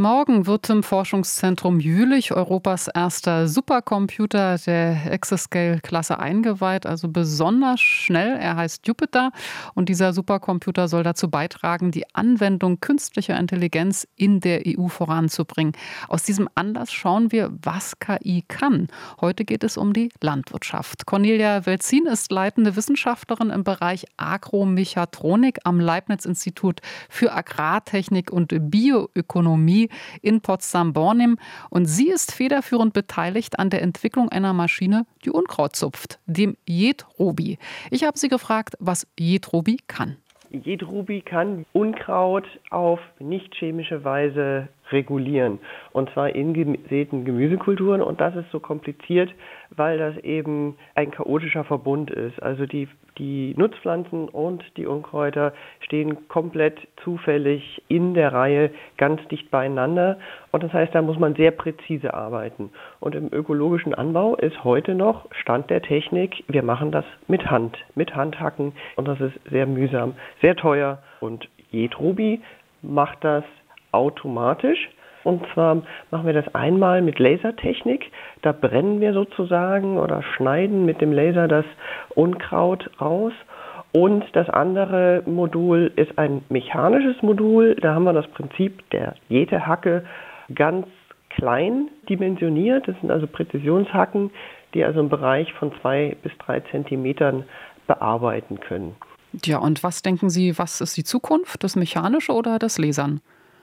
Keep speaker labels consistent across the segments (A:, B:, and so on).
A: Morgen wird im Forschungszentrum Jülich Europas erster Supercomputer der Exascale-Klasse eingeweiht, also besonders schnell. Er heißt Jupiter und dieser Supercomputer soll dazu beitragen, die Anwendung künstlicher Intelligenz in der EU voranzubringen. Aus diesem Anlass schauen wir, was KI kann. Heute geht es um die Landwirtschaft. Cornelia Welzin ist leitende Wissenschaftlerin im Bereich Agromechatronik am Leibniz-Institut für Agrartechnik und Bioökonomie in Potsdam-Bornim. Und sie ist federführend beteiligt an der Entwicklung einer Maschine, die Unkraut zupft, dem Jätrobi. Ich habe sie gefragt, was Jätrobi kann.
B: Jätrobi kann Unkraut auf nicht chemische Weise regulieren. Und zwar in gesäten Gemüsekulturen. Und das ist so kompliziert, weil das eben ein chaotischer Verbund ist. Also die Nutzpflanzen und die Unkräuter stehen komplett zufällig in der Reihe ganz dicht beieinander. Und das heißt, da muss man sehr präzise arbeiten. Und im ökologischen Anbau ist heute noch Stand der Technik, wir machen das mit Handhacken. Und das ist sehr mühsam, sehr teuer. Und Jätrobi macht das automatisch. Und zwar machen wir das einmal mit Lasertechnik. Da brennen wir sozusagen oder schneiden mit dem Laser das Unkraut raus. Und das andere Modul ist ein mechanisches Modul. Da haben wir das Prinzip der Jätehacke ganz klein dimensioniert. Das sind also Präzisionshacken, die also im Bereich von 2 bis 3 Zentimetern bearbeiten können.
A: Ja, und was denken Sie, was ist die Zukunft, das Mechanische oder das Lasern?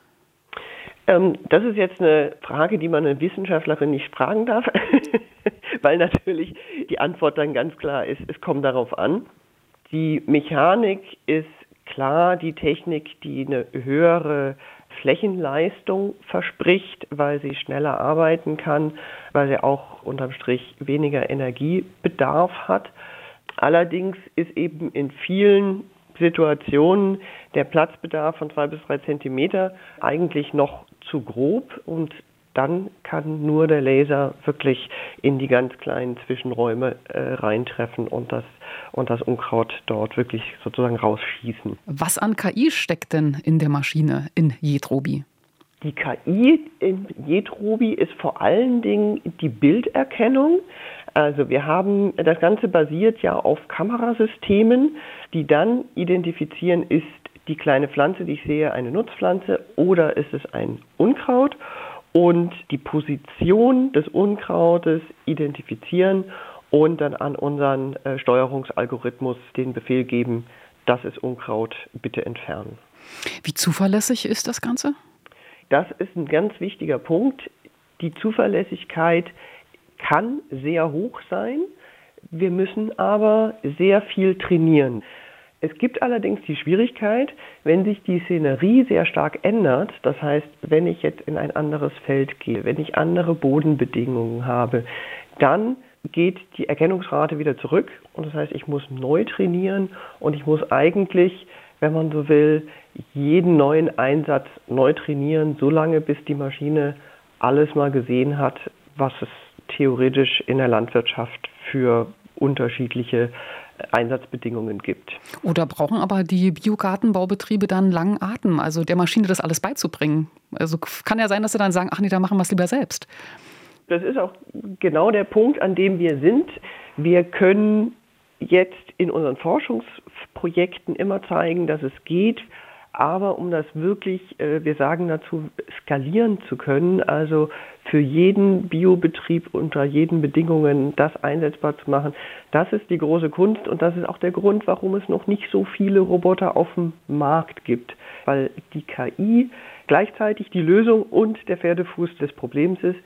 B: Das ist jetzt eine Frage, die man eine Wissenschaftlerin nicht fragen darf, weil natürlich die Antwort dann ganz klar ist, es kommt darauf an. Die Mechanik ist klar die Technik, die eine höhere Flächenleistung verspricht, weil sie schneller arbeiten kann, weil sie auch unterm Strich weniger Energiebedarf hat. Allerdings ist eben in vielen Situationen der Platzbedarf von 2 bis 3 Zentimeter eigentlich noch zu grob und dann kann nur der Laser wirklich in die ganz kleinen Zwischenräume reintreffen und das Unkraut dort wirklich sozusagen rausschießen.
A: Was an KI steckt denn in der Maschine in Jätrobi?
B: Die KI in Jätrobi ist vor allen Dingen die Bilderkennung. Also das Ganze basiert ja auf Kamerasystemen, die dann identifizieren, ist die kleine Pflanze, die ich sehe, eine Nutzpflanze oder ist es ein Unkraut und die Position des Unkrautes identifizieren und dann an unseren Steuerungsalgorithmus den Befehl geben, das ist Unkraut, bitte entfernen.
A: Wie zuverlässig ist das Ganze?
B: Das ist ein ganz wichtiger Punkt. Die Zuverlässigkeit kann sehr hoch sein. Wir müssen aber sehr viel trainieren. Es gibt allerdings die Schwierigkeit, wenn sich die Szenerie sehr stark ändert, das heißt, wenn ich jetzt in ein anderes Feld gehe, wenn ich andere Bodenbedingungen habe, dann geht die Erkennungsrate wieder zurück und das heißt, ich muss neu trainieren und ich muss eigentlich, wenn man so will, jeden neuen Einsatz neu trainieren, solange bis die Maschine alles mal gesehen hat, was es theoretisch in der Landwirtschaft für unterschiedliche Einsatzbedingungen gibt.
A: Oder brauchen aber die Biogartenbaubetriebe dann einen langen Atem, also der Maschine das alles beizubringen? Also kann ja sein, dass sie dann sagen, ach nee, dann machen wir es lieber selbst.
B: Das ist auch genau der Punkt, an dem wir sind. Wir können jetzt in unseren Forschungsprojekten immer zeigen, dass es geht. Aber um das wirklich, wir sagen dazu, skalieren zu können, also für jeden Biobetrieb unter jeden Bedingungen das einsetzbar zu machen, das ist die große Kunst und das ist auch der Grund, warum es noch nicht so viele Roboter auf dem Markt gibt. Weil die KI gleichzeitig die Lösung und der Pferdefuß des Problems ist.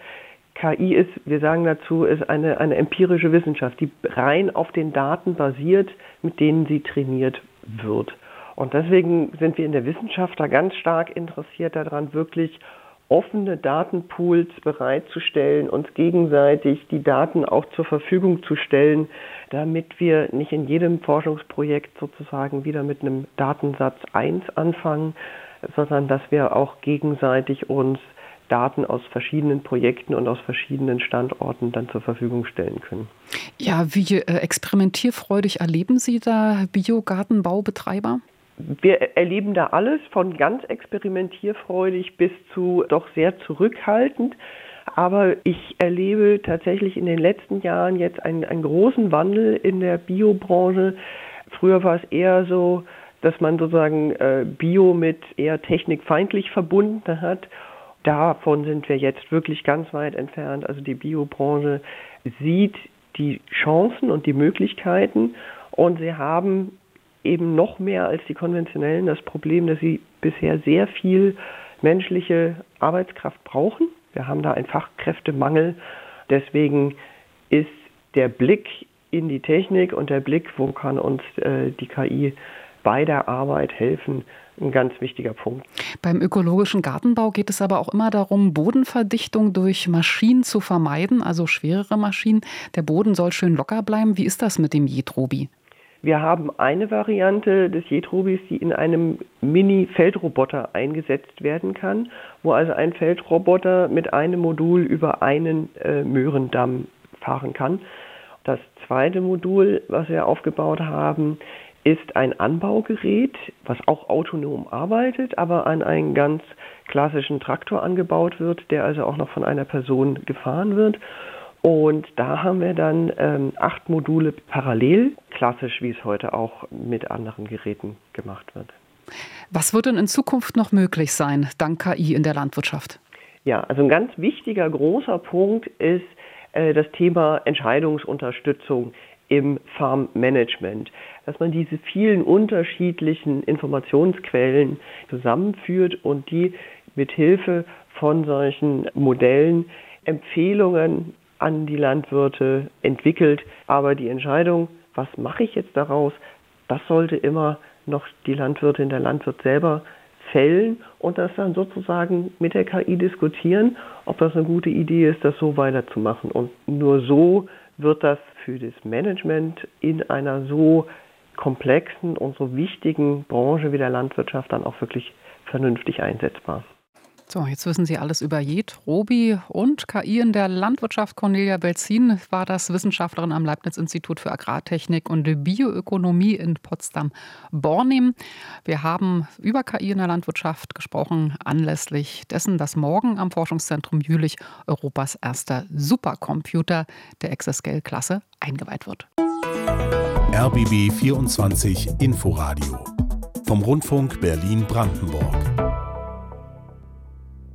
B: KI ist, wir sagen dazu, ist eine empirische Wissenschaft, die rein auf den Daten basiert, mit denen sie trainiert wird. Und deswegen sind wir in der Wissenschaft da ganz stark interessiert daran, wirklich offene Datenpools bereitzustellen, uns gegenseitig die Daten auch zur Verfügung zu stellen, damit wir nicht in jedem Forschungsprojekt sozusagen wieder mit einem Datensatz 1 anfangen, sondern dass wir auch gegenseitig uns Daten aus verschiedenen Projekten und aus verschiedenen Standorten dann zur Verfügung stellen können.
A: Ja, wie experimentierfreudig erleben Sie da Biogartenbaubetreiber?
B: Wir erleben da alles von ganz experimentierfreudig bis zu doch sehr zurückhaltend. Aber ich erlebe tatsächlich in den letzten Jahren jetzt einen großen Wandel in der Biobranche. Früher war es eher so, dass man sozusagen Bio mit eher technikfeindlich verbunden hat. Davon sind wir jetzt wirklich ganz weit entfernt. Also die Biobranche sieht die Chancen und die Möglichkeiten und sie haben eben noch mehr als die konventionellen das Problem, dass sie bisher sehr viel menschliche Arbeitskraft brauchen. Wir haben da einen Fachkräftemangel. Deswegen ist der Blick in die Technik und der Blick, wo kann uns die KI bei der Arbeit helfen, ein ganz wichtiger Punkt.
A: Beim ökologischen Gartenbau geht es aber auch immer darum, Bodenverdichtung durch Maschinen zu vermeiden, also schwerere Maschinen. Der Boden soll schön locker bleiben. Wie ist das mit dem Jetrobi?
B: Wir haben eine Variante des Jetrobis, die in einem Mini-Feldroboter eingesetzt werden kann, wo also ein Feldroboter mit einem Modul über einen Möhrendamm fahren kann. Das zweite Modul, was wir aufgebaut haben, ist ein Anbaugerät, was auch autonom arbeitet, aber an einen ganz klassischen Traktor angebaut wird, der also auch noch von einer Person gefahren wird. Und da haben wir dann 8 Module parallel, klassisch wie es heute auch mit anderen Geräten gemacht wird.
A: Was wird denn in Zukunft noch möglich sein, dank KI in der Landwirtschaft?
B: Ja, also ein ganz wichtiger, großer Punkt ist das Thema Entscheidungsunterstützung im Farmmanagement, dass man diese vielen unterschiedlichen Informationsquellen zusammenführt und die mit Hilfe von solchen Modellen Empfehlungen an die Landwirte entwickelt. Aber die Entscheidung, was mache ich jetzt daraus, das sollte immer noch die Landwirtin, der Landwirt selber fällen und das dann sozusagen mit der KI diskutieren, ob das eine gute Idee ist, das so weiterzumachen. Und nur so wird das für das Management in einer so komplexen und so wichtigen Branche wie der Landwirtschaft dann auch wirklich vernünftig einsetzbar.
A: So, jetzt wissen Sie alles über Jetrobi und KI in der Landwirtschaft. Cornelia Belzin war das, Wissenschaftlerin am Leibniz-Institut für Agrartechnik und Bioökonomie in Potsdam-Bornim. Wir haben über KI in der Landwirtschaft gesprochen, anlässlich dessen, dass morgen am Forschungszentrum Jülich Europas erster Supercomputer der Exascale-Klasse eingeweiht wird.
C: RBB 24 Inforadio vom Rundfunk Berlin-Brandenburg.